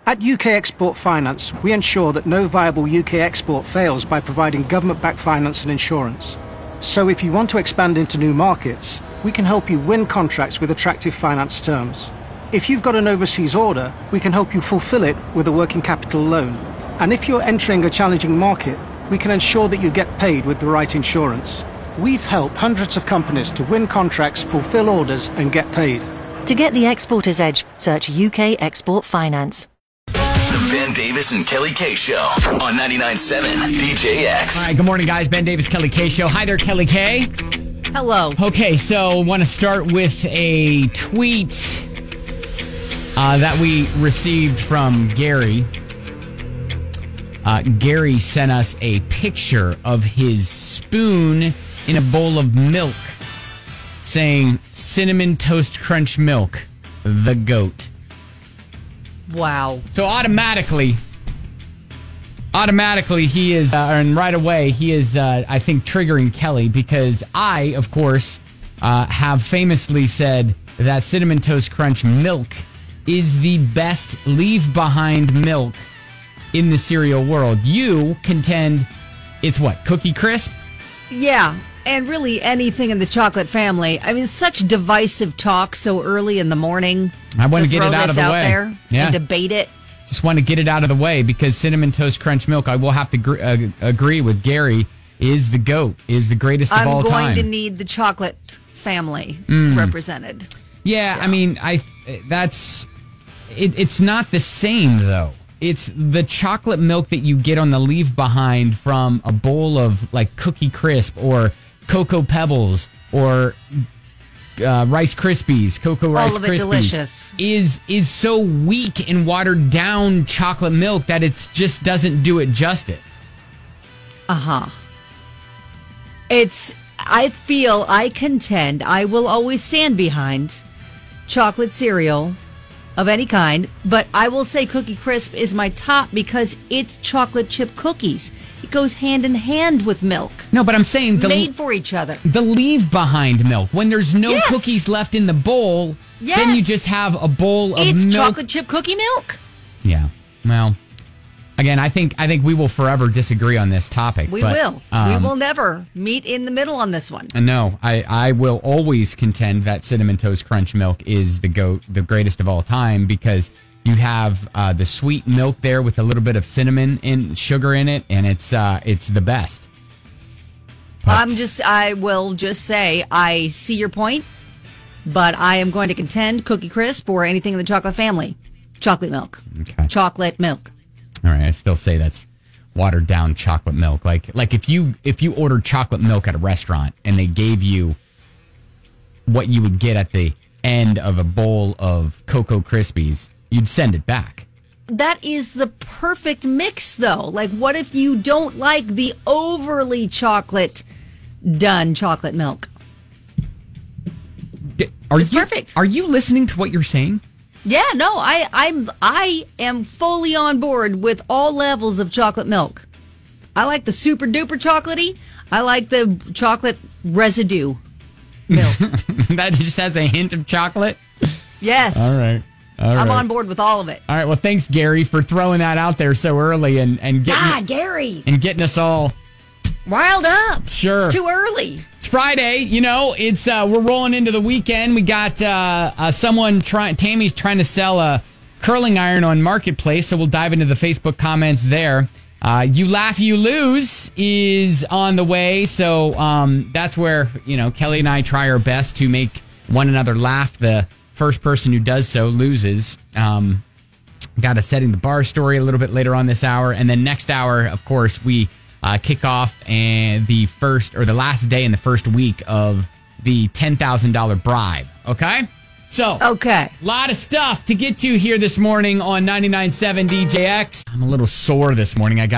At UK Export Finance, we ensure that no viable UK export fails by providing government-backed finance and insurance. So if you want to expand into new markets, we can help you win contracts with attractive finance terms. If you've got an overseas order, we can help you fulfill it with a working capital loan. And if you're entering a challenging market, we can ensure that you get paid with the right insurance. We've helped hundreds of companies to win contracts, fulfill orders, and get paid. To get the exporter's edge, search UK Export Finance. The Ben Davis and Kelly K Show on 99.7 DJX. All right, good morning, guys. Ben Davis, Kelly K Show. Hi there, Kelly K. Hello. Okay, so want to start with a tweet that we received from Gary. Gary sent us a picture of his spoon in a bowl of milk saying, Cinnamon Toast Crunch Milk, the GOAT. Wow. So automatically he is, and right away, he is, I think, triggering Kelly because I, of course, have famously said that Cinnamon Toast Crunch Milk is the best leave-behind milk in the cereal world. You contend it's what, Cookie Crisp? Yeah, and really anything in the chocolate family. I mean, such divisive talk so early in the morning. I want to get it out of the way. There and debate it. Just want to get it out of the way because Cinnamon Toast Crunch Milk, I will have to agree with Gary, is the GOAT, is the greatest of all time. I'm going to need the chocolate family represented. Yeah, I mean, it's not the same though. It's the chocolate milk that you get on the leave behind from a bowl of like Cookie Crisp or Cocoa Pebbles or Rice Krispies, Cocoa Rice Krispies. All of it delicious. Is so weak and watered down chocolate milk that it just doesn't do it justice. I contend, I will always stand behind chocolate cereal of any kind, but I will say Cookie Crisp is my top because it's chocolate chip cookies. It goes hand in hand with milk. No, but I'm saying made for each other. The leave behind milk. When there's no cookies left in the bowl, then you just have a bowl of milk. It's chocolate chip cookie milk. Yeah. Well, again, I think we will forever disagree on this topic. We will. We will never meet in the middle on this one. No, I will always contend that Cinnamon Toast Crunch Milk is the GOAT, the greatest of all time, because you have the sweet milk there with a little bit of cinnamon and sugar in it, and it's the best. I will just say, I see your point, but I am going to contend Cookie Crisp or anything in the chocolate family. Chocolate milk. Okay. Chocolate milk. All right, I still say that's watered down chocolate milk. Like if you ordered chocolate milk at a restaurant and they gave you what you would get at the end of a bowl of Cocoa Krispies, you'd send it back. That is the perfect mix, though. Like, what if you don't like the overly chocolate milk? It's perfect. Are you listening to what you're saying? Yeah, no, I am fully on board with all levels of chocolate milk. I like the super duper chocolatey. I like the chocolate residue milk. That just has a hint of chocolate? Yes. All right. I'm on board with all of it. All right. Well, thanks, Gary, for throwing that out there so early and getting Gary, and getting us all riled up. Sure, it's too early. It's Friday. You know, it's we're rolling into the weekend. We got Tammy's trying to sell a curling iron on Marketplace, so we'll dive into the Facebook comments there. You Laugh, You Lose is on the way, so that's where Kelly and I try our best to make one another laugh. The first person who does so loses. Got a Setting the Bar story a little bit later on this hour. And then next hour, of course, we kick off the last day in the first week of the $10,000 bribe. Okay? So, a lot of stuff to get to here this morning on 99.7 DJX. I'm a little sore this morning. I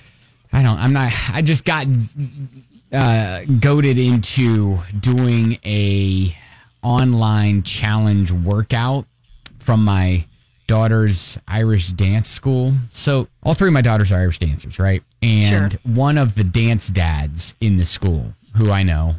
just got goaded into doing a online challenge workout from my daughter's Irish dance school. So all three of my daughters are Irish dancers, right? And one of the dance dads in the school, who I know,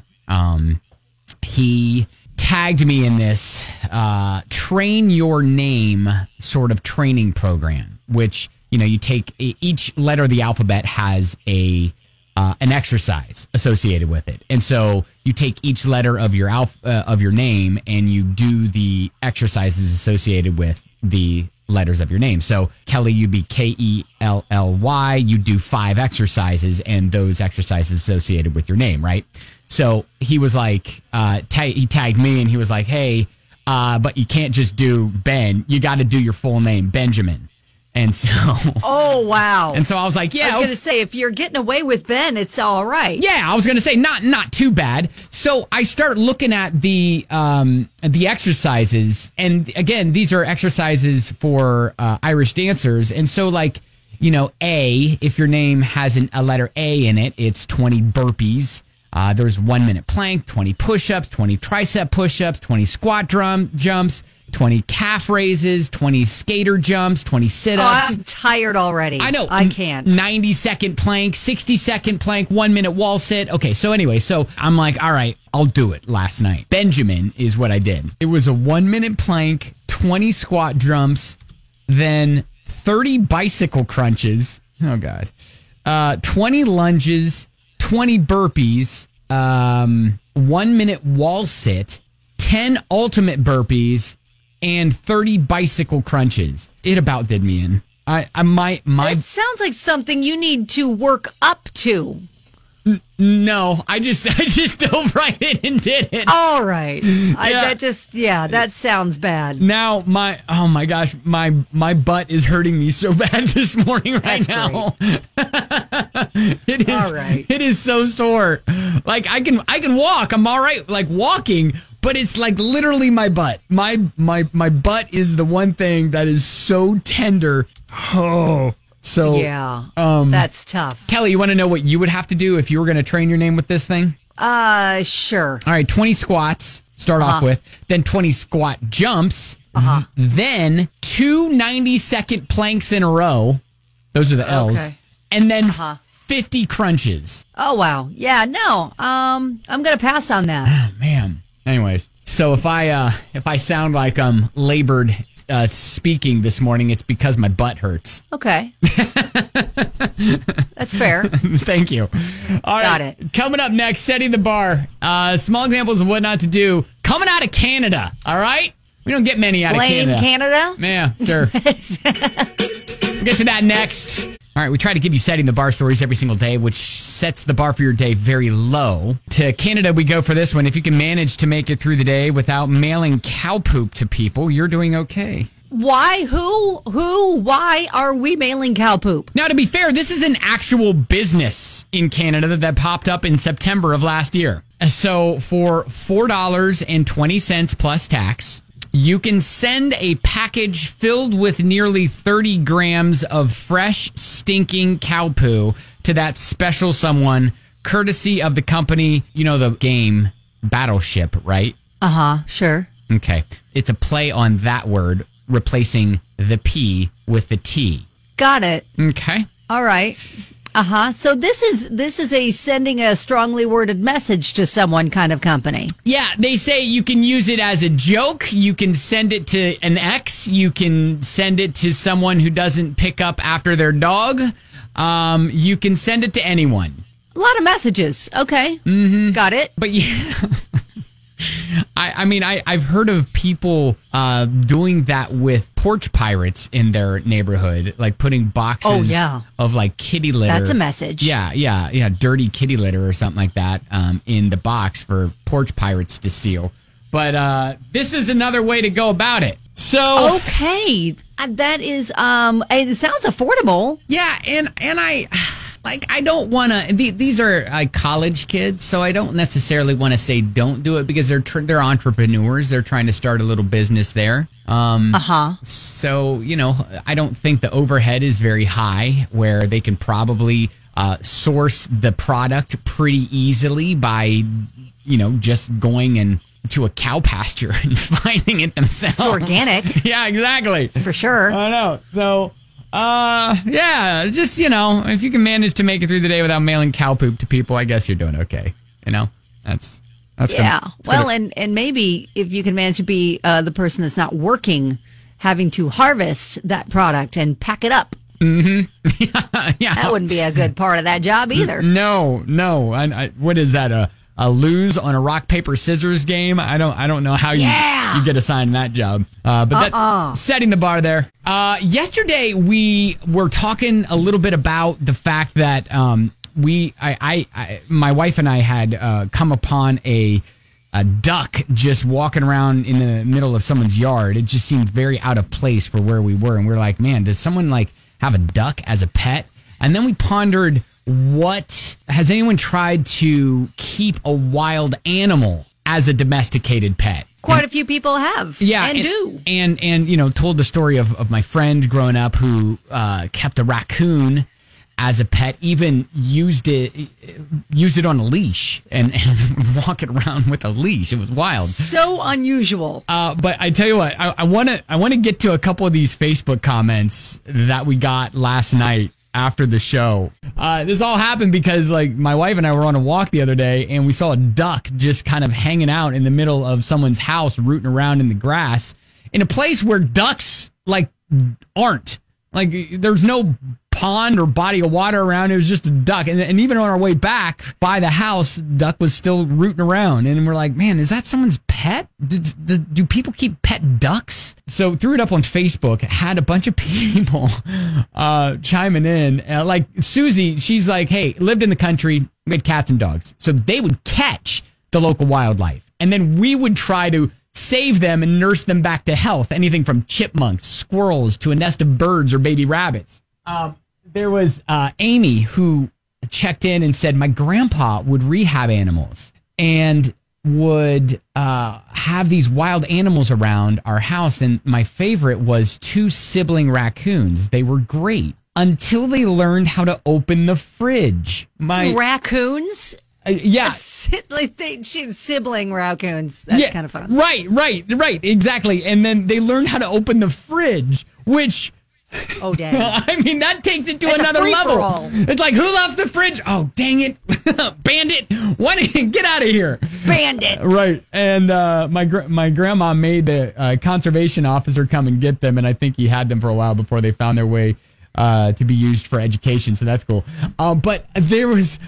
he tagged me in this train your name sort of training program. which, you take each letter of the alphabet has an exercise associated with it. And so you take each letter of your of your name and you do the exercises associated with the letters of your name. So Kelly, you'd be Kelly. You do 5 exercises and those exercises associated with your name, right? So he was like, he tagged me and he was like, hey, but you can't just do Ben. You got to do your full name, Benjamin. And so, oh wow! And so I was like, yeah. I was going to say, if you're getting away with Ben, it's all right. Yeah, I was going to say not too bad. So I start looking at the exercises, and again, these are exercises for Irish dancers. And so, like, A, if your name has a letter A in it, it's 20 burpees. There's 1 minute plank, 20 push-ups, 20 tricep push-ups, 20 squat jumps. 20 calf raises, 20 skater jumps, 20 sit-ups. Oh, I'm tired already. I know. I can't. 90-second plank, 60-second plank, 1 minute wall sit. Okay, so anyway, I'm like, all right, I'll do it last night. Benjamin is what I did. It was a 1 minute plank, 20 squat jumps, then 30 bicycle crunches. Oh, God. 20 lunges, 20 burpees, 1 minute wall sit, 10 ultimate burpees, and 30 bicycle crunches. It about did me in. It sounds like something you need to work up to. No, I just dove right in and did it. All right. That sounds bad. Now oh my gosh, my butt is hurting me so bad this morning right now. It is. All right. It is so sore. Like I can walk. I'm all right. Like walking. But it's like literally my butt. My butt is the one thing that is so tender. Oh, so yeah, that's tough. Kelly, you want to know what you would have to do if you were going to train your name with this thing? Sure. All right, 20 squats. Start off with, then 20 squat jumps, then 2 90-second planks in a row. Those are the L's, and then 50 crunches. Oh wow, yeah, no, I'm gonna pass on that. Oh, man. Anyways, so if I sound like I'm labored speaking this morning, it's because my butt hurts. Okay. That's fair. Thank you. All right. Got it. Coming up next, setting the bar. Small examples of what not to do. Coming out of Canada. All right? We don't get many out of Canada. Blame Canada? Yeah, sure. We'll get to that next. All right, we try to give you setting the bar stories every single day, which sets the bar for your day very low. To Canada we go for this one. If you can manage to make it through the day without mailing cow poop to people, you're doing okay. Why? Why are we mailing cow poop? Now, to be fair, this is an actual business in Canada that popped up in September of last year. So for $4.20 plus tax, you can send a package filled with nearly 30 grams of fresh, stinking cow poo to that special someone, courtesy of the company, the game Battleship, right? Sure. Okay. It's a play on that word, replacing the P with the T. Got it. Okay. All right. So this is a sending a strongly worded message to someone kind of company. Yeah, they say you can use it as a joke. You can send it to an ex. You can send it to someone who doesn't pick up after their dog. You can send it to anyone. A lot of messages. Okay. Mm-hmm. Got it. But yeah. I've heard of people doing that with porch pirates in their neighborhood, like putting boxes of like kitty litter. That's a message. Yeah, dirty kitty litter or something like that in the box for porch pirates to steal. But this is another way to go about it. So okay, that is it sounds affordable. Yeah, and I don't want to. These are college kids, so I don't necessarily want to say don't do it because they're entrepreneurs. They're trying to start a little business there. So I don't think the overhead is very high, where they can probably source the product pretty easily by just going and to a cow pasture and finding it themselves. It's organic. Yeah, exactly. For sure. I know. So. Just, if you can manage to make it through the day without mailing cow poop to people, I guess you're doing okay. That's yeah. And maybe if you can manage to be the person that's not working having to harvest that product and pack it up. Mm-hmm. Yeah. That wouldn't be a good part of that job either. No. What is that? A lose on a rock, paper, scissors game? I don't know how you get assigned that job. But that's setting the bar there. Yesterday we were talking a little bit about the fact that my wife and I had come upon a duck just walking around in the middle of someone's yard. It just seemed very out of place for where we were, and we were like, man, does someone like have a duck as a pet? And then we pondered, what has anyone tried to keep a wild animal as a domesticated pet? Quite a few people have. Yeah, and do. And told the story of my friend growing up who kept a raccoon as a pet, even used it on a leash and walking around with a leash. It was wild. So unusual. But I tell you what, I want to get to a couple of these Facebook comments that we got last night after the show. This all happened because like my wife and I were on a walk the other day and we saw a duck just kind of hanging out in the middle of someone's house, rooting around in the grass in a place where ducks like aren't. Like there's no pond or body of water around. It was just a duck. And even on our way back by the house, duck was still rooting around. And we're like, man, is that someone's pet? Do people keep pet ducks? So threw it up on Facebook, had a bunch of people chiming in. Like Susie, she's like, hey, lived in the country, we had cats and dogs. So they would catch the local wildlife. And then we would try to save them and nurse them back to health. Anything from chipmunks, squirrels, to a nest of birds or baby rabbits. There was Amy who checked in and said, my grandpa would rehab animals and would have these wild animals around our house. And my favorite was 2 sibling raccoons. They were great until they learned how to open the fridge. Raccoons? Yeah. Like sibling raccoons. That's kind of fun. Right. Exactly. And then they learned how to open the fridge, which... Oh, dang. I mean, that takes it to another level. It's like, who left the fridge? Oh, dang it. Bandit. Why did you get out of here? Bandit. Right. And my grandma made the conservation officer come and get them, and I think he had them for a while before they found their way to be used for education, so that's cool. But there was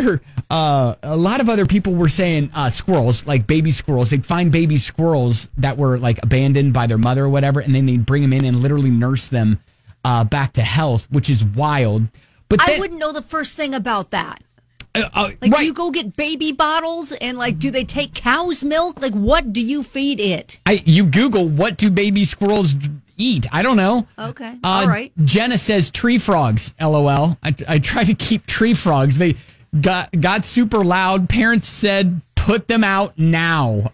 a lot of other people were saying squirrels, like baby squirrels. They'd find baby squirrels that were like abandoned by their mother or whatever, and then they'd bring them in and literally nurse them back to health, which is wild. But I wouldn't know the first thing about that. Right. Do you go get baby bottles and do they take cow's milk? Like, what do you feed it? You Google, what do baby squirrels eat? I don't know. Okay. All right. Jenna says tree frogs. LOL. I try to keep tree frogs. They got super loud. Parents said, put them out now.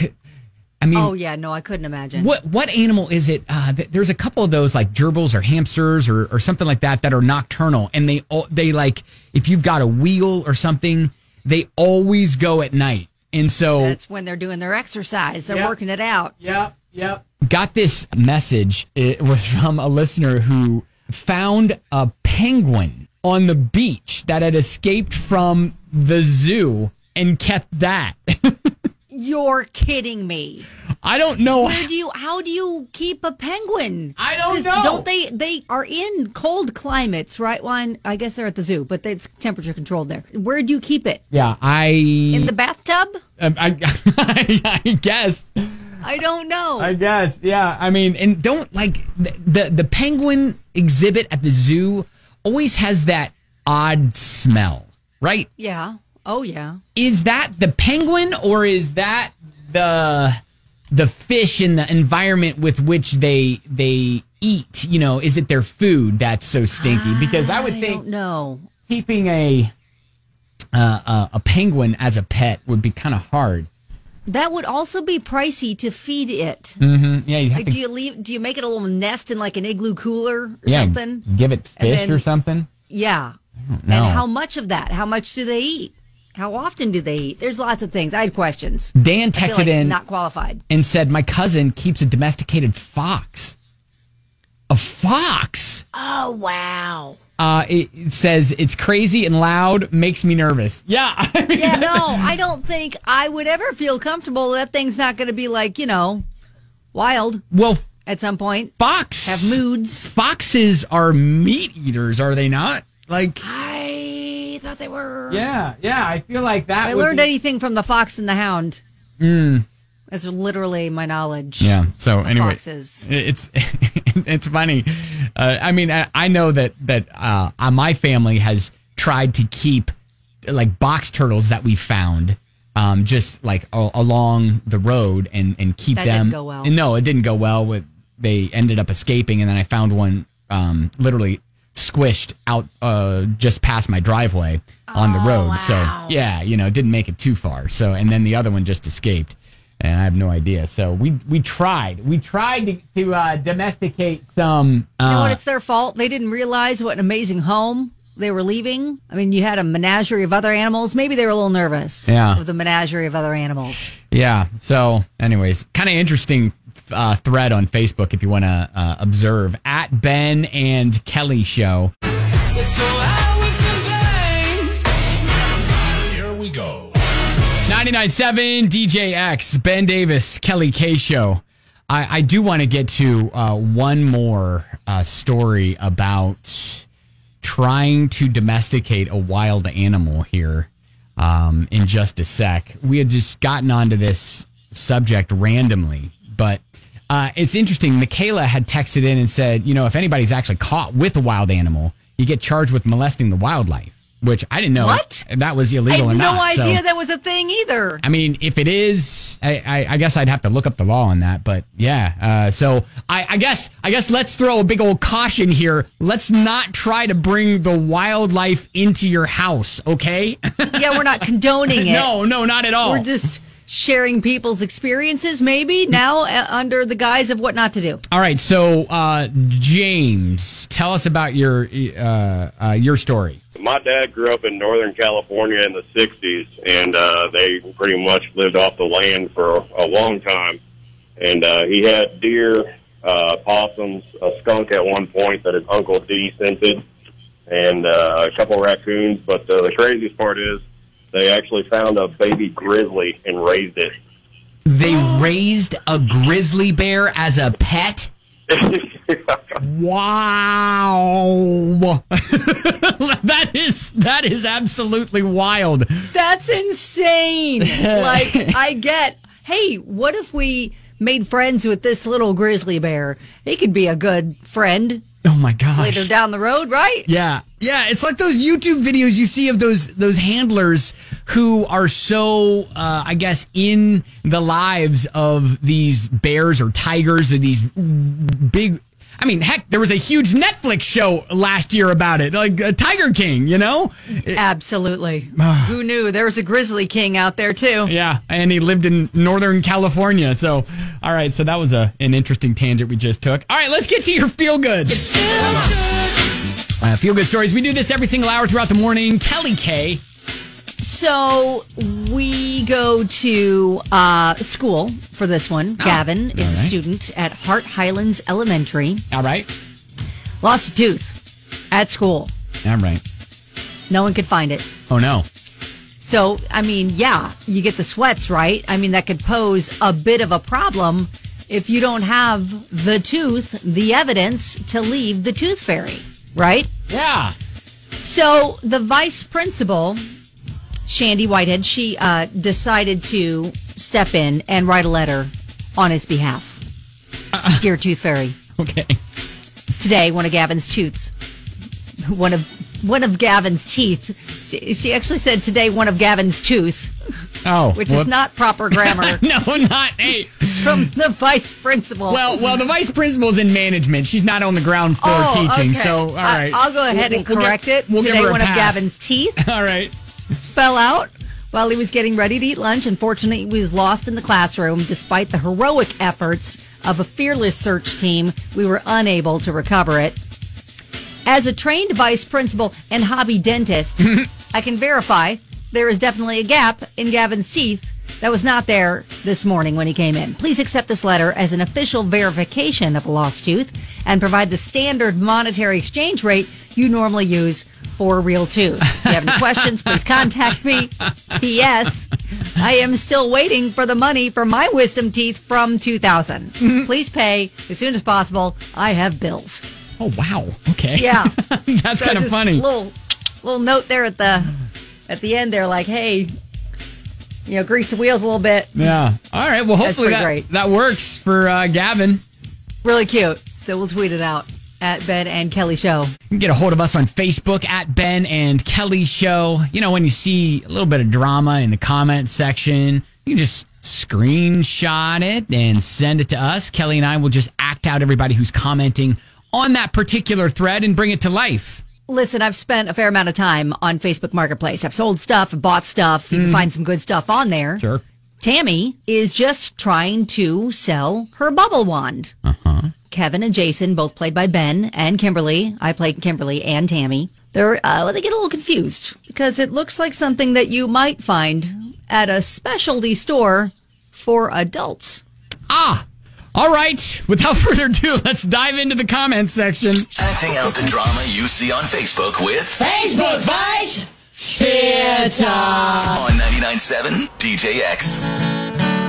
Oh yeah, no, I couldn't imagine. What animal is it? There's a couple of those like gerbils or hamsters or something like that are nocturnal, and they like, if you've got a wheel or something, they always go at night, and so that's when they're doing their exercise. They're working it out. Yep. Got this message. It was from a listener who found a penguin on the beach that had escaped from the zoo and kept that. You're kidding me. I don't know. How do you keep a penguin? I don't know. They are in cold climates, right? Well, I guess they're at the zoo, but it's temperature controlled there. Where do you keep it? Yeah, in the bathtub? I guess. I don't know. I guess, yeah. I mean, and don't like the penguin exhibit at the zoo always has that odd smell, right? Yeah. Oh, yeah. Is that the penguin or is that the fish in the environment with which they eat? You know, is it their food that's so stinky? Because I would think keeping a penguin as a pet would be kind of hard. That would also be pricey to feed it. Mm-hmm. Yeah, you have to, do you make it a little nest in like an igloo cooler or something? Give it fish or something? Yeah. I don't know. And how much of that? How much do they eat? How often do they eat? There's lots of things. I had questions. Dan texted in, not qualified, and said, my cousin keeps a domesticated fox. A fox? Oh, wow. It says it's crazy and loud, makes me nervous. Yeah. I don't think I would ever feel comfortable. That thing's not going to be like, wild. Well, at some point. Fox Have moods. Foxes are meat eaters, are they not? Like, I thought they were. yeah. I feel like that. I learned anything from the Fox and the Hound. That's literally my knowledge. Yeah. So anyway, foxes. It's funny. I mean, I know that my family has tried to keep like box turtles that we found. Just like along the road and keep that them. Didn't go well. No, it didn't go well. They ended up escaping, and then I found one literally squished out just past my driveway on the road. Wow. So yeah, it didn't make it too far. So and then the other one just escaped, and I have no idea. So we tried to domesticate some. You know what? It's their fault. They didn't realize what an amazing home they were leaving. I mean, you had a menagerie of other animals. Maybe they were a little nervous of the menagerie of other animals. Yeah. So anyways, kind of interesting thread on Facebook if you want to observe at Ben and Kelly Show. Let's go out with the bang. Here we go. 99.7 DJX, Ben Davis, Kelly K Show. I do want to get to one more story about trying to domesticate a wild animal here in just a sec. We had just gotten onto this subject randomly, but it's interesting. Michaela had texted in and said, if anybody's actually caught with a wild animal, you get charged with molesting the wildlife, which I didn't know what? That was illegal or not. I had no idea that was a thing either. I mean, if it is, I guess I'd have to look up the law on that. But yeah, so I guess let's throw a big old caution here. Let's not try to bring the wildlife into your house, okay? Yeah, we're not condoning it. No, not at all. We're just sharing people's experiences, maybe now under the guise of what not to do. All right, so James, tell us about your story. My dad grew up in Northern California in the 60s, and they pretty much lived off the land for a long time. And he had deer, possums, a skunk at one point that his Uncle D scented, and a couple raccoons. But the craziest part is they actually found a baby grizzly and raised it. They raised a grizzly bear as a pet? Wow. That is absolutely wild. That's insane. Like, hey, what if we made friends with this little grizzly bear? He could be a good friend. Oh my gosh. Later down the road, right? Yeah. It's like those YouTube videos you see of those handlers who are so, I guess, in the lives of these bears or tigers or these big. I mean, heck, there was a huge Netflix show last year about it, like Tiger King, Absolutely. Who knew? There was a Grizzly King out there, too. Yeah, and he lived in Northern California. So, all right, so that was an interesting tangent we just took. All right, let's get to your feel-good. Feel-good stories. We do this every single hour throughout the morning. Kelly K. So we go to school for this one. Gavin is a student at Hart Highlands Elementary. All right. Lost a tooth at school. All right. No one could find it. Oh, no. So, I mean, yeah, you get the sweats, right? I mean, that could pose a bit of a problem if you don't have the tooth, the evidence to leave the tooth fairy, right? Yeah. So the vice principal, Shandy Whitehead, she decided to step in and write a letter on his behalf. Dear Tooth Fairy. Okay. Today, one of Gavin's teeth. She actually said today one of Gavin's tooth. Oh, which is not proper grammar. No, not hey. From the vice principal. Well, the vice principal's in management. She's not on the ground floor teaching. Okay. So, all right. I'll go ahead and correct it. Today, one of Gavin's teeth. All right. Fell out while he was getting ready to eat lunch. Unfortunately, he was lost in the classroom. Despite the heroic efforts of a fearless search team, we were unable to recover it. As a trained vice principal and hobby dentist, I can verify there is definitely a gap in Gavin's teeth that was not there this morning when he came in. Please accept this letter as an official verification of a lost tooth and provide the standard monetary exchange rate you normally use for a real tooth. If you have any questions, please contact me. P.S. I am still waiting for the money for my wisdom teeth from 2000. Please pay as soon as possible. I have bills. Oh, wow. Okay. Yeah. That's kind of funny. Little note there at the end there, like, hey, grease the wheels a little bit. Yeah. All right. Well, hopefully that works for Gavin. Really cute. So we'll tweet it out at Ben and Kelly Show. You can get a hold of us on Facebook at Ben and Kelly Show. When you see a little bit of drama in the comment section, you can just screenshot it and send it to us. Kelly and I will just act out everybody who's commenting on that particular thread and bring it to life. Listen, I've spent a fair amount of time on Facebook Marketplace. I've sold stuff, I've bought stuff. You can find some good stuff on there. Sure. Tammy is just trying to sell her bubble wand. Kevin and Jason, both played by Ben, and Kimberly. I played Kimberly and Tammy. They get a little confused because it looks like something that you might find at a specialty store for adults. All right. Without further ado, let's dive into the comments section. Acting out the drama you see on Facebook with Facebook Fight Theater on 99.7 DJX.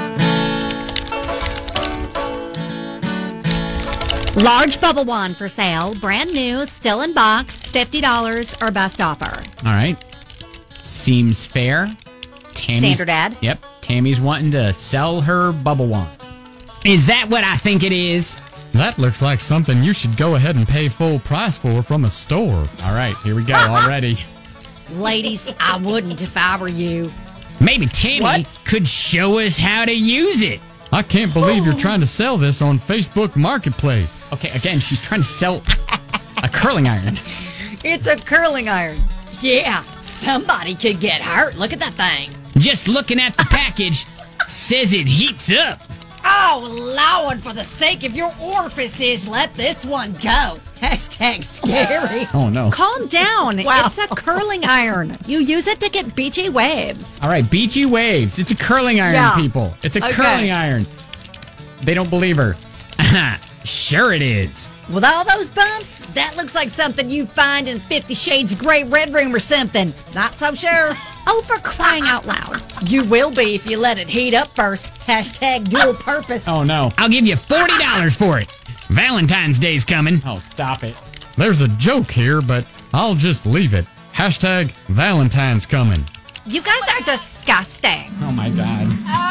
Large bubble wand for sale, brand new, still in box, $50 or best offer. All right. Seems fair. Standard ad. Yep. Tammy's wanting to sell her bubble wand. Is that what I think it is? That looks like something you should go ahead and pay full price for from a store. All right, here we go already. Ladies, I wouldn't if I were you. Maybe Tammy could show us how to use it. I can't believe you're trying to sell this on Facebook Marketplace. Okay, again, she's trying to sell a curling iron. It's a curling iron. Yeah, somebody could get hurt. Look at that thing. Just looking at the package says it heats up. Oh, Lord, for the sake of your orifices, let this one go. Hashtag scary. Oh, no. Calm down. Wow. It's a curling iron. You use it to get beachy waves. All right, beachy waves. It's a curling iron, people. It's a curling iron. They don't believe her. Sure it is. With all those bumps, that looks like something you'd find in 50 Shades Grey Red Room or something. Not so sure. Oh, for crying out loud. You will be if you let it heat up first. Hashtag dual purpose. Oh, no. I'll give you $40 for it. Valentine's Day's coming. Oh, stop it. There's a joke here, but I'll just leave it. Hashtag Valentine's coming. You guys are disgusting. Oh, my God.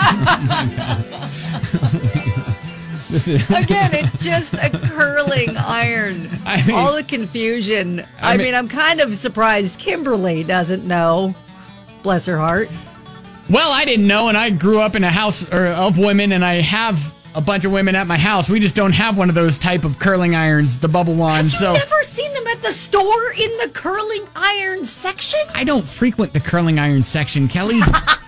Again, it's just a curling iron. All the confusion. I mean, I'm kind of surprised Kimberly doesn't know. Bless her heart. Well, I didn't know, and I grew up in a house of women, and I have a bunch of women at my house. We just don't have one of those type of curling irons, the bubble wand. Have you never seen them at the store in the curling iron section? I don't frequent the curling iron section, Kelly.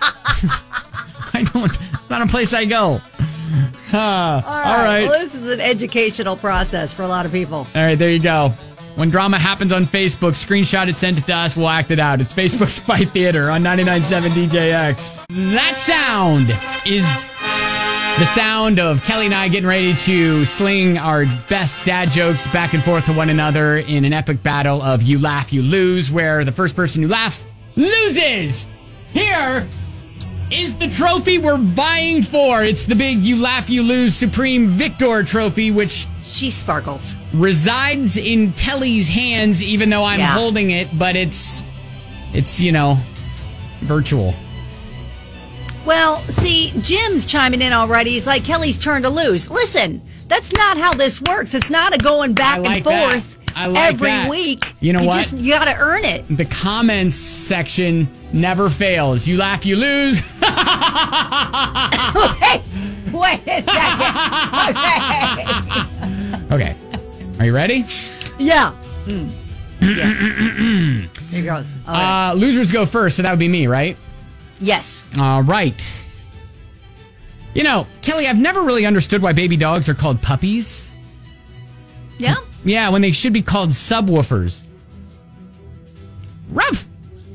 I don't. It's not a place I go. All right. Well, this is an educational process for a lot of people. All right, there you go. When drama happens on Facebook, screenshot it, send it to us, we'll act it out. It's Facebook's Fight Theater on 99.7 DJX. That sound is the sound of Kelly and I getting ready to sling our best dad jokes back and forth to one another in an epic battle of You Laugh, You Lose, where the first person who laughs loses. Here is the trophy we're vying for. It's the big You Laugh, You Lose Supreme Victor trophy, which she sparkles. Resides in Kelly's hands, even though I'm holding it, but it's virtual. Well, see, Jim's chiming in already. He's like, Kelly's turn to lose. Listen, that's not how this works. It's not a going back and forth every week. You know what? You got to earn it. The comments section never fails. You laugh, you lose. Wait a second. Okay. Are you ready? Yeah. Yes. Here goes. Right. Losers go first, so that would be me, right? Yes. All right. You know, Kelly, I've never really understood why baby dogs are called puppies. Yeah? Yeah, when they should be called subwoofers. Rough.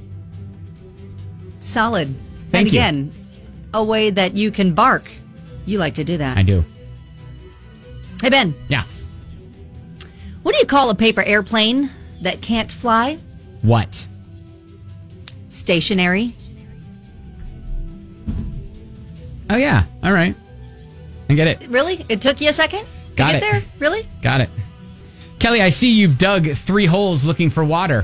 Solid. Thank you. And again, a way that you can bark. You like to do that. I do. Hey, Ben. Yeah. What do you call a paper airplane that can't fly? What? Stationary. Oh, yeah. All right. I get it. Really? It took you a second to Got get it. there? Really? Got it. Kelly, I see you've dug 3 holes looking for water.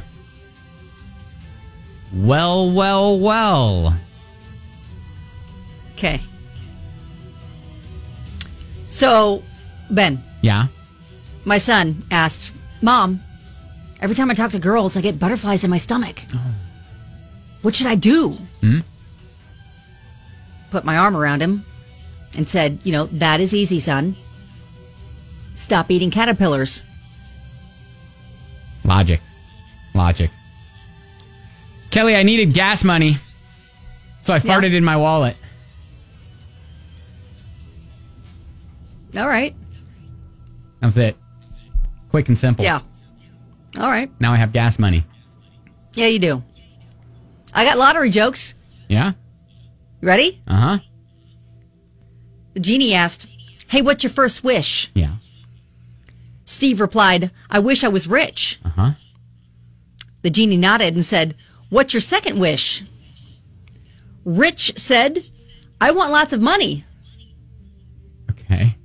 Well, well, well. Okay. So, Ben, Yeah? my son asked, Mom, every time I talk to girls, I get butterflies in my stomach. What should I do? Put my arm around him and said, that is easy, son. Stop eating caterpillars. Logic. Kelly, I needed gas money, so I farted in my wallet. All right. That was it. Quick and simple. Yeah. All right. Now I have gas money. Yeah, you do. I got lottery jokes. Yeah? You ready? Uh-huh. The genie asked, Hey, what's your first wish? Yeah. Steve replied, I wish I was rich. Uh-huh. The genie nodded and said, What's your second wish? Rich said, I want lots of money. Okay.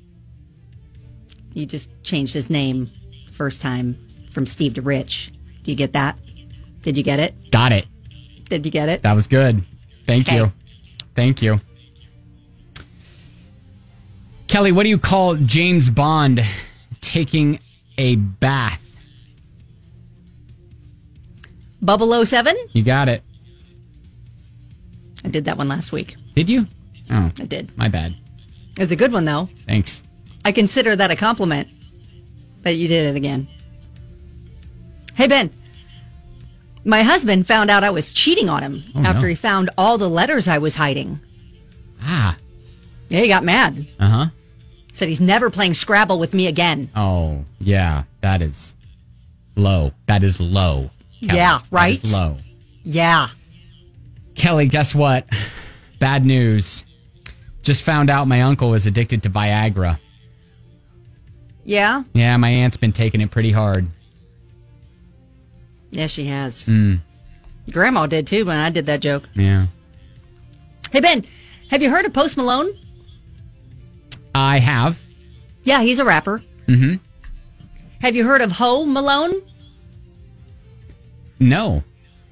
He just changed his name first time from Steve to Rich. Do you get that? Did you get it? Got it. Did you get it? That was good. Thank you. Thank you. Kelly, what do you call James Bond taking a bath? 007? You got it. I did that one last week. Did you? Oh, I did. my bad. It's a good one, though. Thanks. I consider that a compliment that you did it again. Hey, Ben. My husband found out I was cheating on him after he found all the letters I was hiding. Ah. Yeah, he got mad. Uh-huh. Said he's never playing Scrabble with me again. Oh, yeah. That is low. That is low. Kelly. Yeah, right? That is low. Yeah. Kelly, guess what? Bad news. Just found out my uncle is addicted to Viagra. Yeah? Yeah, my aunt's been taking it pretty hard. Yeah, she has. Grandma did, too, when I did that joke. Yeah. Hey, Ben, have you heard of Post Malone? I have. Yeah, he's a rapper. Mm-hmm. Have you heard of Ho Malone? No.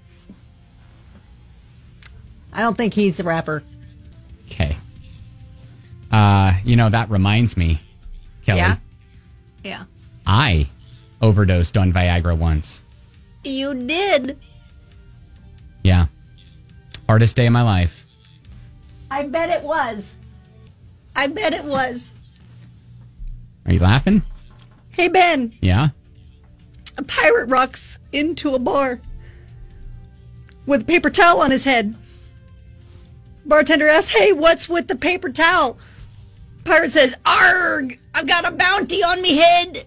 I don't think he's the rapper. Okay. That reminds me, Kelly. Yeah? Yeah. I overdosed on Viagra once. You did? Yeah. Hardest day of my life. I bet it was. I bet it was. Are you laughing? Hey, Ben. Yeah? A pirate rocks into a bar with a paper towel on his head. Bartender asks, hey, what's with the paper towel? Pirate says, arg, I've got a bounty on me head.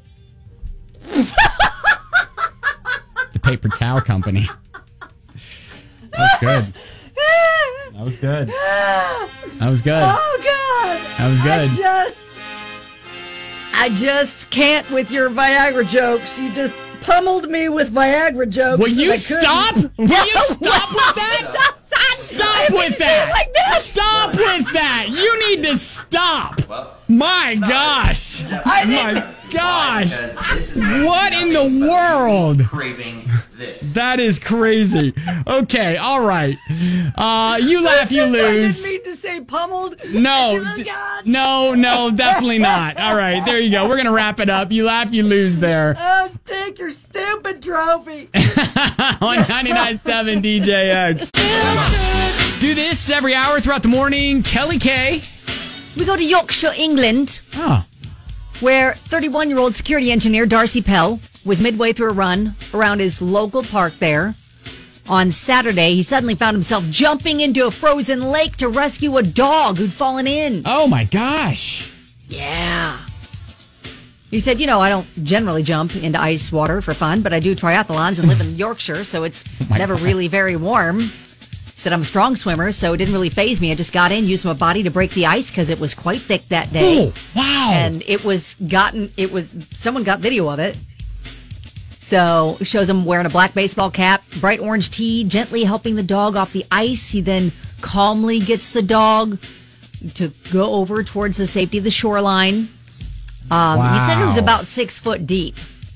The paper towel company. That's good. That was good. That was good. Oh, God. That was good. I just can't with your Viagra jokes. You just pummeled me with Viagra jokes. Will you stop? Will you stop with that? Stop with that! Like that. Stop with that! You need to stop! My gosh! My gosh! What in the world? Craving this. That is crazy. Okay, all right. You laugh, you I lose. didn't mean to say pummeled. No, Oh, God. no, definitely not. All right, there you go. We're gonna wrap it up. You laugh, you lose there. Oh, take your stupid trophy. On 99.7 DJX. Do this every hour throughout the morning. Kelly K. We go to Yorkshire, England, Oh. where 31-year-old security engineer Darcy Pell was midway through a run around his local park there. On Saturday, he suddenly found himself jumping into a frozen lake to rescue a dog who'd fallen in. Oh my gosh. Yeah. He said, I don't generally jump into ice water for fun, but I do triathlons and live in Yorkshire, so it's never really very warm. Said I'm a strong swimmer, so it didn't really faze me. I just got in, used my body to break the ice because it was quite thick that day. Oh, wow. And someone got video of it. So it shows him wearing a black baseball cap, bright orange tee, gently helping the dog off the ice. He then calmly gets the dog to go over towards the safety of the shoreline. He said it was about 6 foot deep.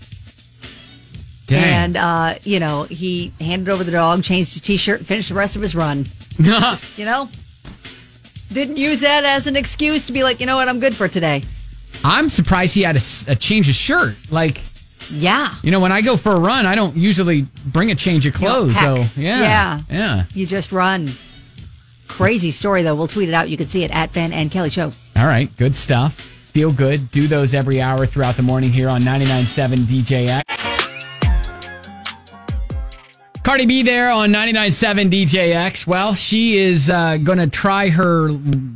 Dang. And, he handed over the dog, changed his T-shirt, and finished the rest of his run. Just, didn't use that as an excuse to be like, you know what, I'm good for today. I'm surprised he had a change of shirt. Like, yeah. When I go for a run, I don't usually bring a change of clothes. So, yeah. You just run. Crazy story, though. We'll tweet it out. You can see it at Ben and Kelly Show. All right. Good stuff. Feel good. Do those every hour throughout the morning here on 99.7 DJX. Cardi B there on 99.7 DJX. Well, she is going to try her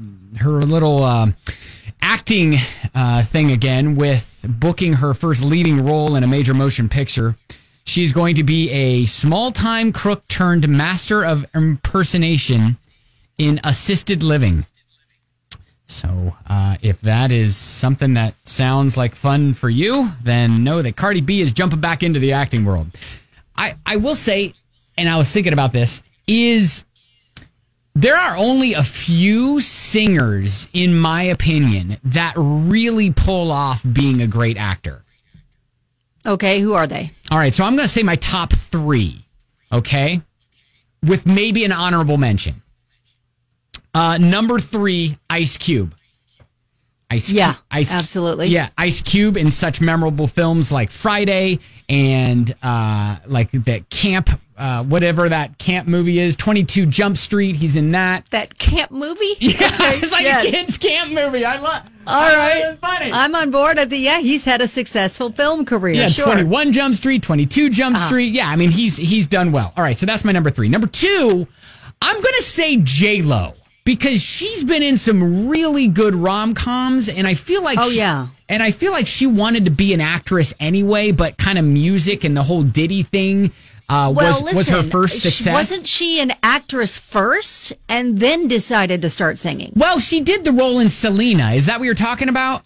little acting thing again with booking her first leading role in a major motion picture. She's going to be a small-time crook turned master of impersonation in assisted living. So if that is something that sounds like fun for you, then know that Cardi B is jumping back into the acting world. I will say, and I was thinking about this, is there are only a few singers, in my opinion, that really pull off being a great actor. Okay, who are they? All right, so I'm going to say my top 3, okay? With maybe an honorable mention. Number 3, Ice Cube. Absolutely. Yeah, Ice Cube in such memorable films like Friday and like that camp, whatever that camp movie is, 22 Jump Street. He's in that. That camp movie? Yeah, it's like a kid's camp movie. I love. All right, it's funny. I'm on board. He's had a successful film career. Yeah, sure. 21 Jump Street, 22 Jump Street. Yeah, I mean he's done well. All right, so that's my number 3. Number 2, I'm gonna say J-Lo. Because she's been in some really good rom-coms, and I feel like and I feel like she wanted to be an actress anyway, but kind of music and the whole Diddy thing was her first success. Wasn't she an actress first and then decided to start singing? Well, she did the role in Selena. Is that what you're talking about?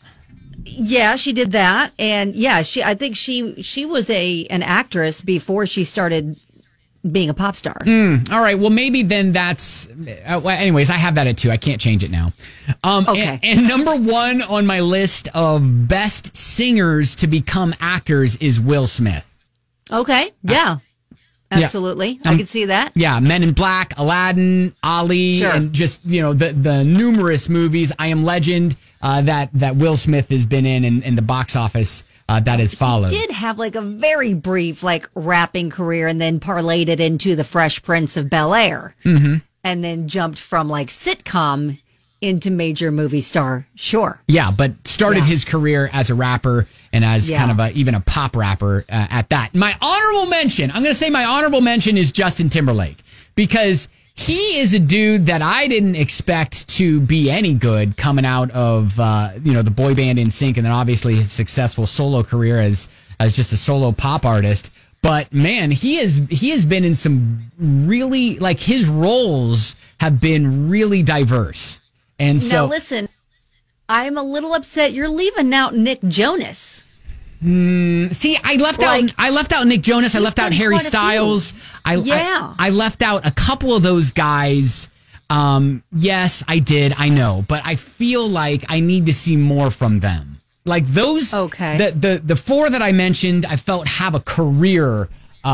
Yeah, she did that, and I think she was an actress before she started being a pop star. All right. Well, maybe then that's... anyways, I have that at 2. I can't change it now. Okay. And number 1 on my list of best singers to become actors is Will Smith. Okay. Yeah. Absolutely. I can see that. Yeah. Men in Black, Aladdin, Ali, sure. And just, the numerous movies. I Am Legend that Will Smith has been in the box office that has followed. He did have like a very brief rapping career and then parlayed it into The Fresh Prince of Bel-Air. Mm-hmm. And then jumped from sitcom into major movie star. Sure. Yeah, but started his career as a rapper and as kind of even a pop rapper at that. My honorable mention, I'm going to say my honorable mention is Justin Timberlake, because he is a dude that I didn't expect to be any good coming out of the boy band NSYNC, and then obviously his successful solo career as just a solo pop artist. But man, he has been in some really, his roles have been really diverse. And so now listen, I'm a little upset you're leaving out Nick Jonas. See, I left out Nick Jonas. I left out Harry Styles. I left out a couple of those guys. Yes, I did. I know, but I feel like I need to see more from them. Like those, okay. The 4 that I mentioned, I felt have a career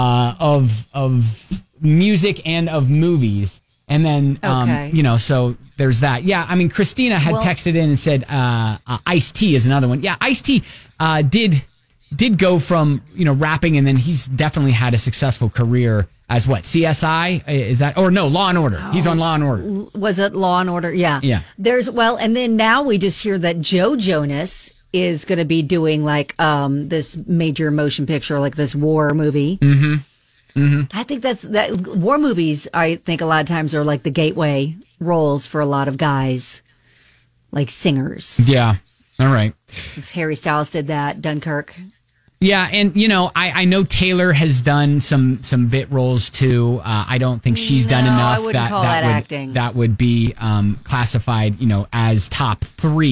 of music and of movies. And then, so there's that. Yeah, I mean, Christina had texted in and said Ice-T is another one. Yeah, Ice-T did go from, rapping, and then he's definitely had a successful career as what? CSI? Is that? Or no, Law and Order. Oh. He's on Law and Order. Was it Law and Order? Yeah. Yeah. And then now we just hear that Joe Jonas is going to be doing this major motion picture, this war movie. Mm-hmm. Mm-hmm. I think that war movies, I think a lot of times are the gateway roles for a lot of guys, singers. Yeah. All right. Harry Styles did that, Dunkirk. Yeah, and I know Taylor has done some bit roles too. I don't think she's done enough. I wouldn't call that acting. That would be classified, as top 3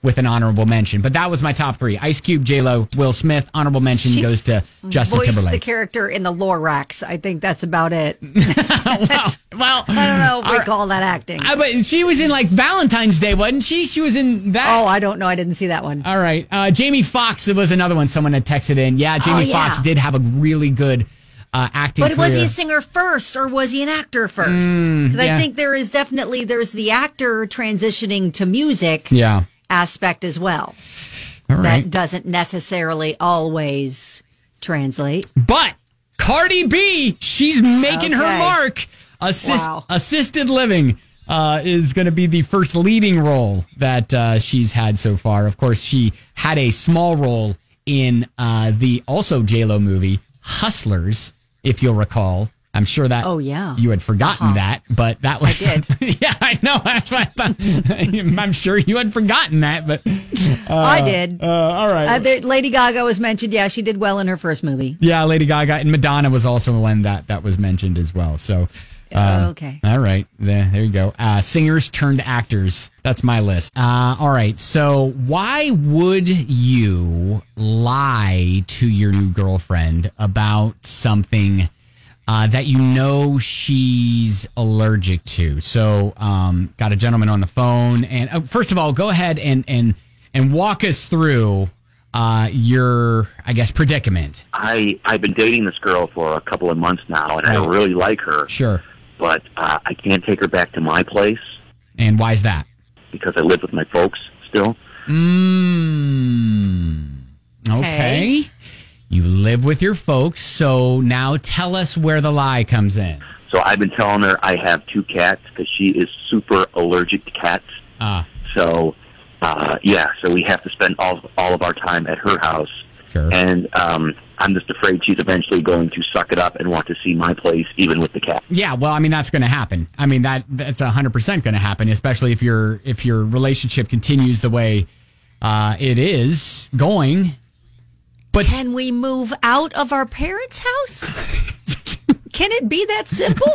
with an honorable mention. But that was my top 3. Ice Cube, J-Lo, Will Smith. Honorable mention She goes to Justin voiced Timberlake. the character in the Lorax. I think that's about it. Well, I don't know if we call that acting. but she was in like Valentine's Day, wasn't she? She was in that. Oh, I don't know. I didn't see that one. All right. Jamie Foxx was another one someone had texted in. Yeah, Jamie Foxx did have a really good acting But career. was he a singer first or was he an actor first? Because yeah. I think there's the actor transitioning to music Yeah. aspect as well. All right. That doesn't necessarily always translate. But Cardi B, she's making her Okay. mark. Wow. Assisted living is going to be the first leading role that she's had so far. Of course, she had a small role in the also J-Lo movie, Hustlers, if you'll recall. I'm sure that you had forgotten that, but that was... I did. Yeah, I know. That's why I thought... I'm sure you had forgotten that, but... I did. All right. Lady Gaga was mentioned. Yeah, she did well in her first movie. Yeah, Lady Gaga. And Madonna was also one that was mentioned as well. So... okay. All right. There you go. Singers turned actors. That's my list. All right. So why would you lie to your new girlfriend about something that you know she's allergic to? So got a gentleman on the phone. And first of all, go ahead and walk us through your, I guess, predicament. I've been dating this girl for a couple of months now, and I really like her. Sure. But I can't take her back to my place. And why is that? Because I live with my folks still. Okay. You live with your folks, so now tell us where the lie comes in. So I've been telling her I have 2 cats because she is super allergic to cats. So, so we have to spend all of our time at her house. Sure. And I'm just afraid she's eventually going to suck it up and want to see my place, even with the cat. Yeah, well, I mean, that's going to happen. I mean, that's 100% going to happen, especially if your relationship continues the way it is going. But can we move out of our parents' house? Can it be that simple?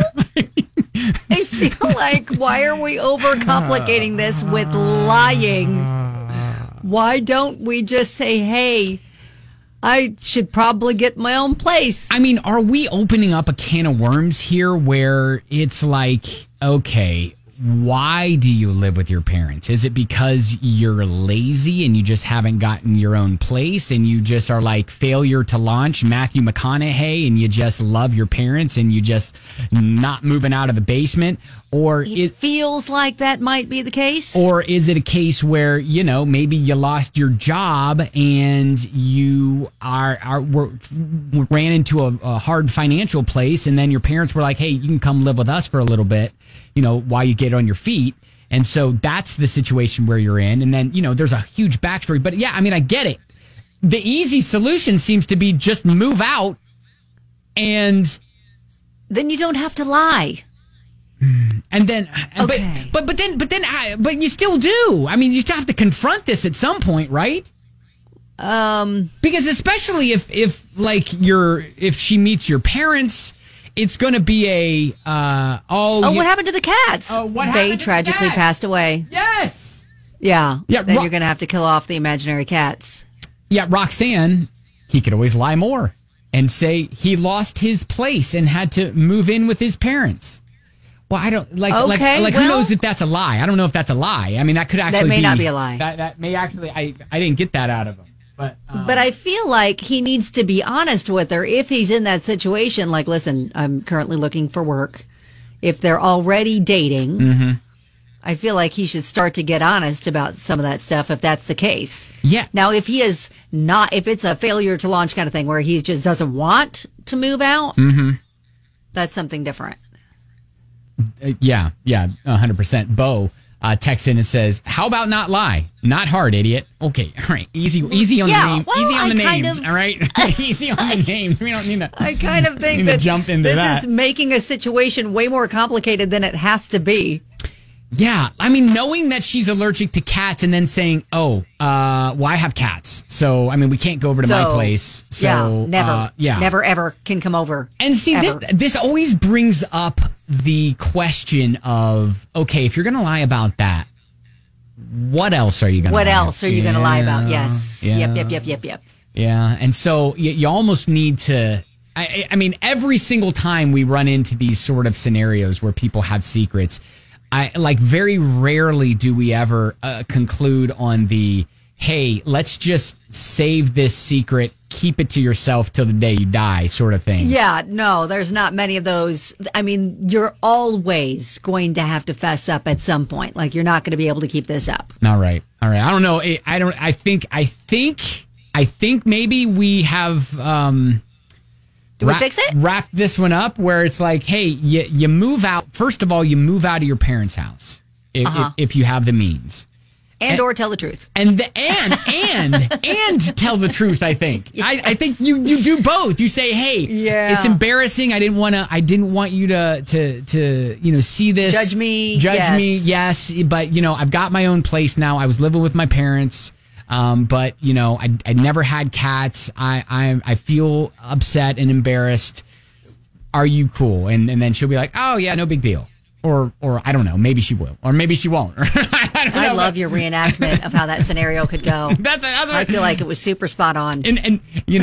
I feel like, why are we overcomplicating this with lying? Why don't we just say, hey, I should probably get my own place? I mean, are we opening up a can of worms here where it's like, okay, why do you live with your parents? Is it because you're lazy and you just haven't gotten your own place and you just are like failure to launch Matthew McConaughey and you just love your parents and you just not moving out of the basement? Or it feels like that might be the case. Or is it a case where, you know, maybe you lost your job and you ran into a hard financial place and then your parents were like, hey, you can come live with us for a little bit, you know, while you get on your feet. And so that's the situation where you're in. And then, you know, there's a huge backstory. But yeah, I mean, I get it. The easy solution seems to be just move out and then you don't have to lie. And then, okay. but you still do. I mean, you still have to confront this at some point, right? Because especially if she meets your parents, it's going to be what happened to the cats? They tragically passed away. Yes. Yeah. Yeah. Then you're going to have to kill off the imaginary cats. Yeah, Roxanne, he could always lie more and say he lost his place and had to move in with his parents. Well, I don't who knows if that's a lie? I don't know if that's a lie. I mean, that could actually that may not be a lie. That may actually, I didn't get that out of him. But I feel like he needs to be honest with her if he's in that situation. Like, listen, I'm currently looking for work. If they're already dating, I feel like he should start to get honest about some of that stuff if that's the case. Yeah. Now, if he is not, if it's a failure to launch kind of thing where he just doesn't want to move out, that's something different. Yeah, 100%. Bo texts in and says, "How about not lie? Not hard, idiot." Okay, all right, easy on the name, easy on the names. All right, easy on the names. We don't need to. I kind of think that jump into this is making a situation way more complicated than it has to be. Yeah, I mean, knowing that she's allergic to cats and then saying, well, I have cats, so, I mean, we can't go over to my place. So, never, ever can come over. And see, this always brings up the question of, okay, if you're going to lie about that, what else are you going to What lie else are you going to lie about? Yes. Yeah. Yep. Yeah. And so you almost need to. I mean, every single time we run into these sort of scenarios where people have secrets, very rarely do we ever conclude on the, hey, let's just save this secret, keep it to yourself till the day you die sort of thing. Yeah, no, there's not many of those. I mean, you're always going to have to fess up at some point. Like, you're not going to be able to keep this up. All right. I don't know. I think maybe we have, do we fix it? Wrap this one up where it's like, hey, you move out. First of all, you move out of your parents' house if you have the means. And or tell the truth. And tell the truth, I think. Yes. I think you do both. You say, hey, it's embarrassing. I didn't want you to see this. Judge me. Yes. But I've got my own place now. I was living with my parents. But I never had cats. I feel upset and embarrassed. Are you cool? And then she'll be like, oh yeah, no big deal. Or I don't know. Maybe she will, or maybe she won't. I love your reenactment of how that scenario could go. I feel like it was super spot on. And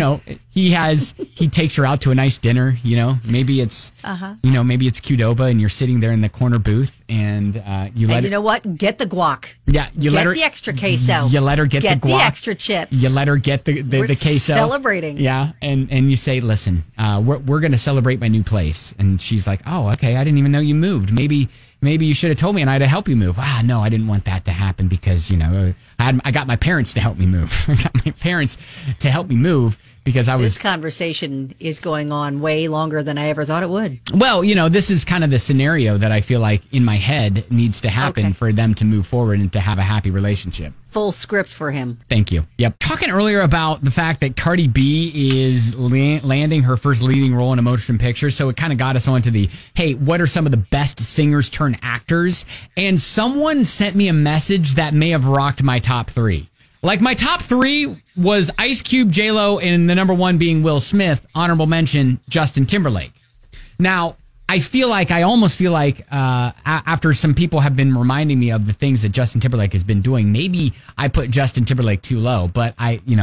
he takes her out to a nice dinner. Maybe it's maybe it's Qdoba, and you're sitting there in the corner booth, and you know what? Get the guac. Yeah, let her the extra queso. You let her get the guac. The extra chips. You let her get the queso. Celebrating. Yeah, and you say, listen, we're going to celebrate my new place, and she's like, oh, okay, I didn't even know you moved. Maybe you should have told me and I'd have helped you move. No, I didn't want that to happen because, I got my parents to help me move. I got my parents to help me move because This conversation is going on way longer than I ever thought it would. Well, this is kind of the scenario that I feel like in my head needs to happen for them to move forward and to have a happy relationship. Full script for him. Thank you. Yep. Talking earlier about the fact that Cardi B is landing her first leading role in a motion picture, so it kind of got us onto the, hey, what are some of the best singers turned actors? And someone sent me a message that may have rocked my top 3. Like, my top 3 was Ice Cube, J-Lo, and the number 1 being Will Smith. Honorable mention, Justin Timberlake. Now, I almost feel like after some people have been reminding me of the things that Justin Timberlake has been doing, maybe I put Justin Timberlake too low. But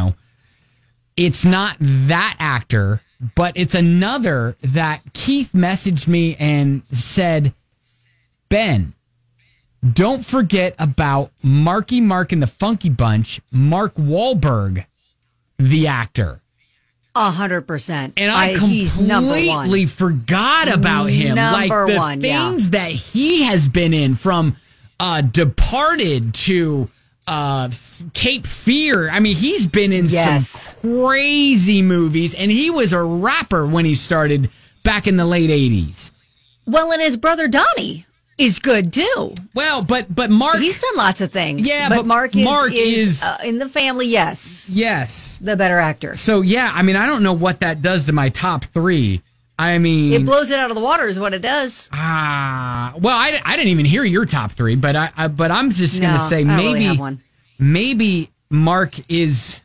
it's not that actor, but it's another that Keith messaged me and said, Ben, don't forget about Marky Mark and the Funky Bunch, Mark Wahlberg, the actor. 100%. And I completely forgot about him. The things that he has been in, from Departed to Cape Fear. I mean, he's been in some crazy movies, and he was a rapper when he started back in the late 80s. Well, and his brother Donnie is good too. Well, but Mark, he's done lots of things. Yeah, but Mark is in the family. Yes, the better actor. So yeah, I mean, I don't know what that does to my top 3. I mean, it blows it out of the water, is what it does. Well, I didn't even hear your top 3, but I'm just gonna say maybe Mark is.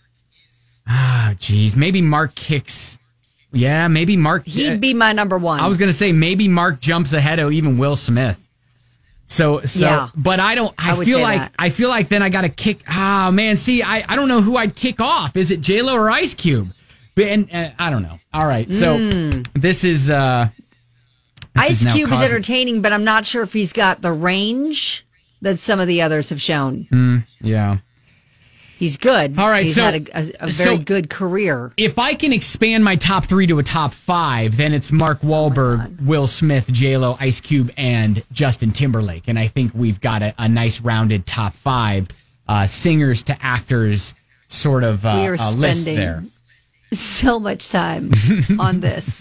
Maybe Mark kicks. Yeah, maybe Mark. He'd be my number 1. I was gonna say maybe Mark jumps ahead of even Will Smith. So, yeah, but I don't. I feel like then I got to kick. Oh man, see, I don't know who I'd kick off. Is it J-Lo or Ice Cube? And I don't know. All right, so this is Ice Cube is entertaining, but I'm not sure if he's got the range that some of the others have shown. Yeah. He's good. All right, he's had a very good career. If I can expand my top 3 to a top 5, then it's Mark Wahlberg, Will Smith, J-Lo, Ice Cube, and Justin Timberlake. And I think we've got a nice rounded top 5 singers to actors sort of list there. So much time on this.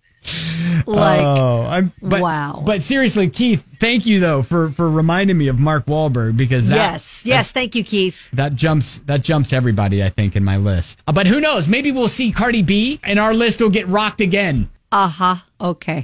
Wow. But seriously, Keith, thank you though for reminding me of Mark Wahlberg, because yes, thank you, Keith. That jumps everybody, I think, in my list. But who knows? Maybe we'll see Cardi B and our list will get rocked again. Okay.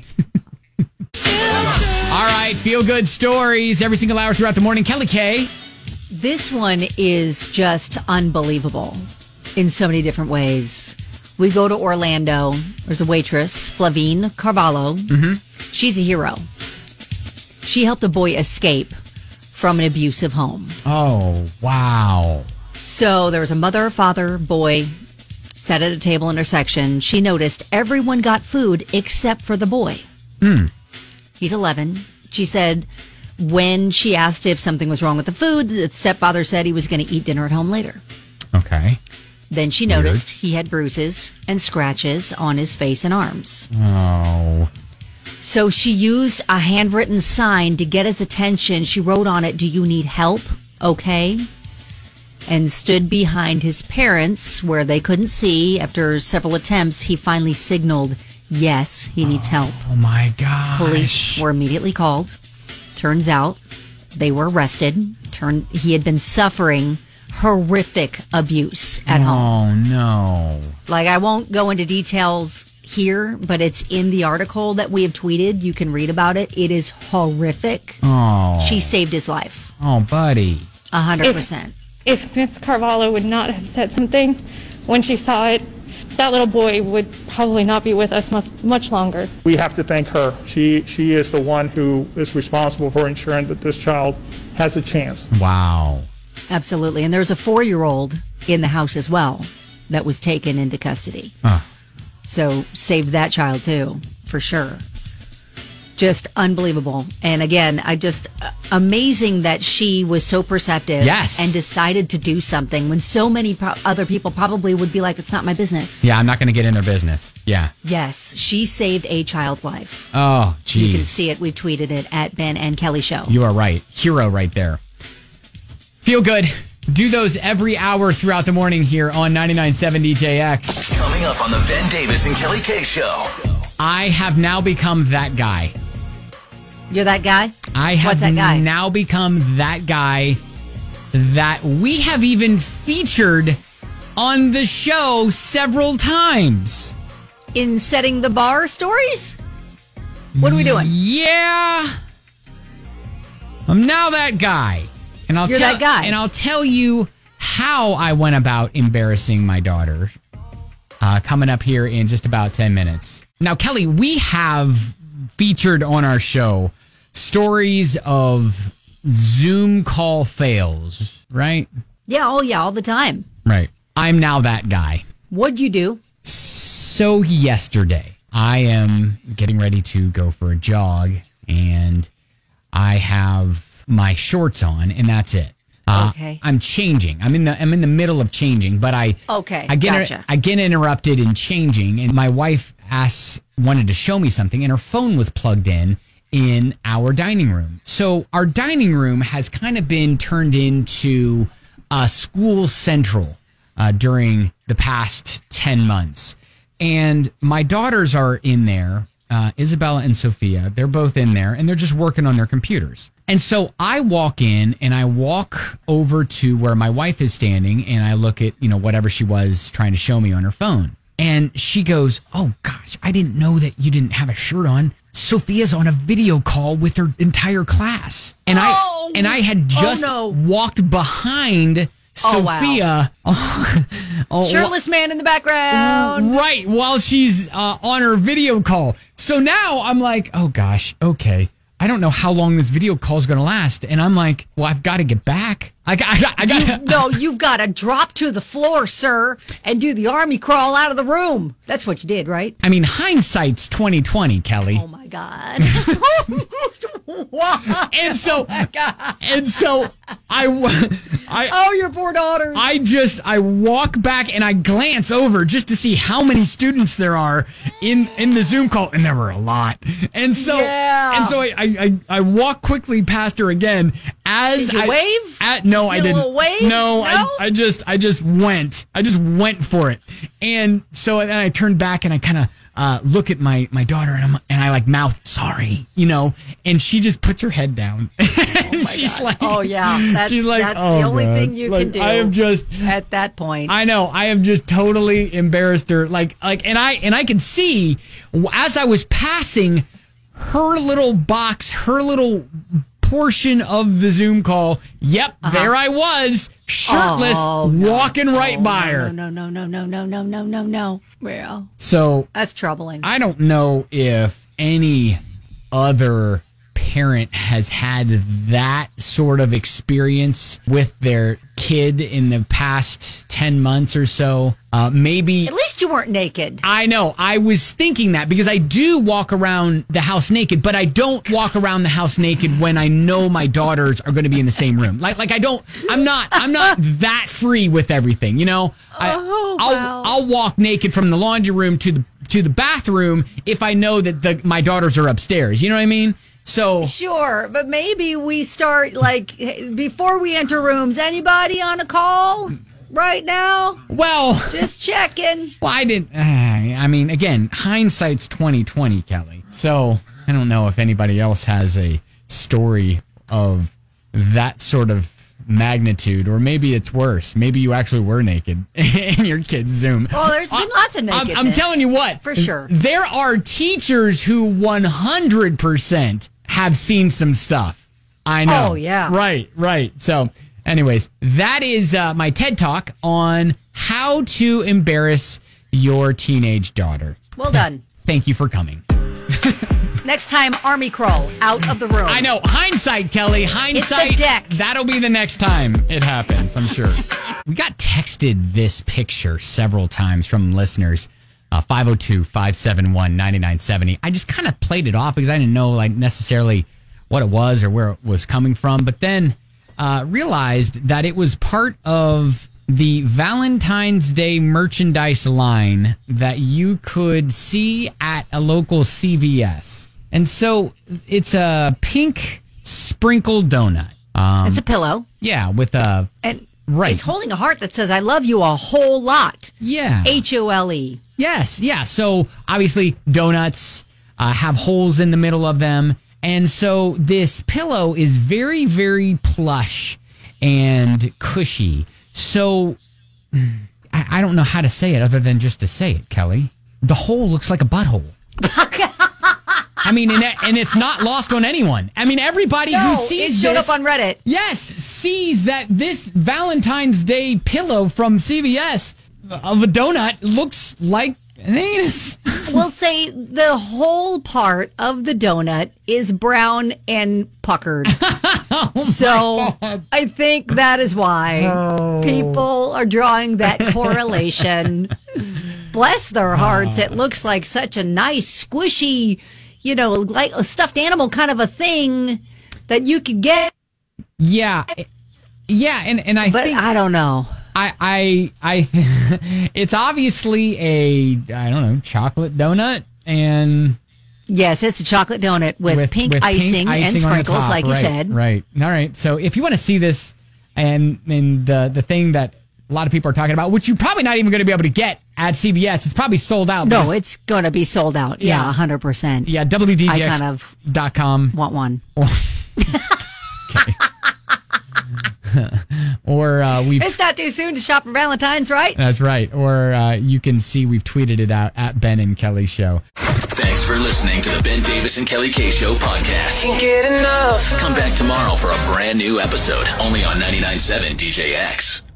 All right, feel good stories every single hour throughout the morning. Kelly K. This one is just unbelievable in so many different ways. We go to Orlando. There's a waitress, Flavine Carvalho. Mm-hmm. She's a hero. She helped a boy escape from an abusive home. Oh, wow. So there was a mother, father, boy sat at a table in her section. She noticed everyone got food except for the boy. He's 11. She said when she asked if something was wrong with the food, the stepfather said he was going to eat dinner at home later. Okay. Then she noticed he had bruises and scratches on his face and arms. Oh. So she used a handwritten sign to get his attention. She wrote on it, "Do you need help? Okay." And stood behind his parents where they couldn't see. After several attempts, he finally signaled, yes, he needs help. Oh, my gosh. Police were immediately called. Turns out they were arrested. He had been suffering horrific abuse at home. Oh, no. Like, I won't go into details here, but it's in the article that we have tweeted. You can read about it. It is horrific. Oh. She saved his life. Oh, buddy. 100%. If Miss Carvalho would not have said something when she saw it, that little boy would probably not be with us much longer. We have to thank her. She is the one who is responsible for ensuring that this child has a chance. Wow. Absolutely. And there's a 4-year-old in the house as well that was taken into custody. So saved that child too, for sure. Just unbelievable. And again, amazing that she was so perceptive and decided to do something when so many other people probably would be like, it's not my business. Yeah, I'm not going to get in their business. Yeah. Yes, she saved a child's life. Oh, geez. You can see it. We've tweeted it at Ben and Kelly Show. You are right. Hero right there. Feel good. Do those every hour throughout the morning here on 99.7 DJX. Coming up on the Ben Davis and Kelly K Show. I have now become that guy. You're that guy? I have What's that guy? now become that guy that we have even featured on the show several times. In setting the bar stories? What are we doing? Yeah. I'm now that guy. And You're that guy. And I'll tell you how I went about embarrassing my daughter coming up here in just about 10 minutes. Now, Kelly, we have featured on our show stories of Zoom call fails, right? Yeah, all the time. Right. I'm now that guy. What'd you do? So yesterday, I am getting ready to go for a jog, and I have my shorts on, and that's it. Okay. I'm changing. I'm in the middle of changing, but I get interrupted in changing, and my wife wanted to show me something, and her phone was plugged in our dining room. So our dining room has kind of been turned into a school central during the past 10 months. And my daughters are in there, Isabella and Sophia. They're both in there, and they're just working on their computers. And so I walk in, and I walk over to where my wife is standing, and I look at, whatever she was trying to show me on her phone. And she goes, "Oh, gosh, I didn't know that you didn't have a shirt on. Sophia's on a video call with her entire class." And I had just walked behind Sophia. Wow. Shirtless man in the background. Right, while she's on her video call. So now I'm like, oh, gosh, okay. I don't know how long this video call is going to last. And I'm like, well, I've got to get back. I got you've got to drop to the floor, sir, and do the army crawl out of the room. That's what you did, right? I mean, hindsight's 20/20, Kelly. Oh, my God. Wow. And so oh, your poor daughters. I walk back and I glance over just to see how many students there are in the Zoom call, and there were a lot. And so I walk quickly past her again. Did you wave? No, I didn't. A wave? No, I just went for it. And so then I turned back and I kind of look at my daughter, and I like mouth sorry, and she just puts her head down. She's like, oh yeah, that's the only thing you can do. I am just at that point. I know I have just totally embarrassed her. And I can see as I was passing her little box, her little portion of the Zoom call. Yep, there I was, shirtless, walking right by her. No. Well, so that's troubling. I don't know if any other parent has had that sort of experience with their kid in the past 10 months or so. Maybe. At least you weren't naked. I know. I was thinking that because I do walk around the house naked, but I don't walk around the house naked when I know my daughters are going to be in the same room. Like I'm not that free with everything, you know? I'll walk naked from the laundry room to the bathroom if I know that my daughters are upstairs. You know what I mean? So sure, but maybe we start before we enter rooms. Anybody on a call right now? Well, just checking. Well, I didn't. I mean, again, hindsight's 20/20, Kelly. So I don't know if anybody else has a story of that sort of magnitude, or maybe it's worse. Maybe you actually were naked in your kid's Zoom. Oh, there's been lots of nakedness. I'm telling you what, for sure. There are teachers who 100% have seen some stuff. I know. Oh, yeah. Right. So, anyways, that is my TED Talk on how to embarrass your teenage daughter. Well done. Thank you for coming. Next time, Army Crawl out of the room. I know. Hindsight, Kelly. Hindsight. It's the deck. That'll be the next time it happens, I'm sure. We got texted this picture several times from listeners. 502-571-9970. I just kind of played it off because I didn't know necessarily what it was or where it was coming from. But then realized that it was part of the Valentine's Day merchandise line that you could see at a local CVS. And so it's a pink sprinkled donut. It's a pillow. Yeah, with a... And right. It's holding a heart that says, I love you a whole lot. Yeah. HOLE. Yes, yeah. So obviously donuts have holes in the middle of them. And so this pillow is very, very plush and cushy. So I don't know how to say it other than just to say it, Kelly. The hole looks like a butthole. I mean, and it's not lost on anyone. I mean, everybody who sees showed this, up on Reddit. Yes, sees that this Valentine's Day pillow from CVS of a donut looks like an anus. We'll say the whole part of the donut is brown and puckered. So I think that is why people are drawing that correlation. Bless their hearts. It looks like such a nice, squishy, like a stuffed animal kind of a thing that you could get. Yeah. Yeah, and I think... I don't know. I it's obviously chocolate donut, and yes, it's a chocolate donut with pink icing and sprinkles, like you said. Right. All right. So if you want to see this, and the thing that a lot of people are talking about, which you're probably not even going to be able to get at CVS, it's probably sold out. No, it's going to be sold out. Yeah, 100%. Yeah, WDGX.com. I kind of want one. Okay. Or it's not too soon to shop for Valentine's, right? That's right. Or you can see we've tweeted it out at Ben and Kelly Show. Thanks for listening to the Ben Davis and Kelly K Show podcast. Can't get enough. Come back tomorrow for a brand new episode, only on 99.7 DJX.